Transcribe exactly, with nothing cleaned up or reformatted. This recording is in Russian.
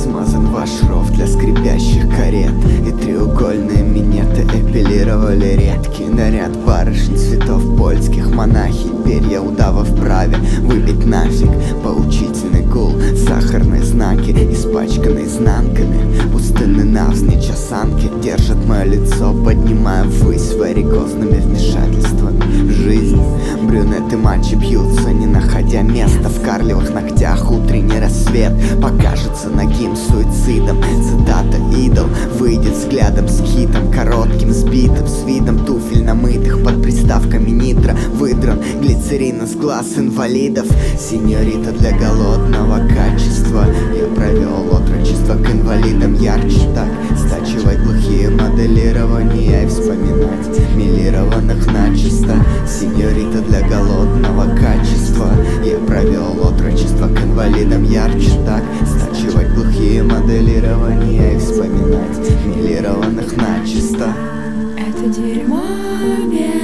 смазан ваш ров для скрипящих карет, и треугольные минеты эпилировали редкий наряд барышень цветов польских монахинь. Перья удава вправе выбить нафиг, поучительный гул, сахарные знаки, испачканные изнанками. Пустынны навзничь осанки держат мое лицо, поднимая ввысь варикозными вмешательствами в жизнь. Брюнеты матчи бьются, не находя места. В карлевых ногтях утренний рассвет покажется нагим суицидом. Цитата: идол выйдет взглядом с китом, коротким, сбитым, с видом туфель намытых под приставками нитро. Выдран глицерин из глаз инвалидов. Сеньорита для голодного качества. Я провел отрочество к инвалидам ярче так. Стачивать глухие моделирования и вспоминать милированных начисто. Сеньорита для голодного качества. Я провел отрочество к инвалидам ярче так. Стачивать глухие моделирования и вспоминать милированных начисто. Это дерьмо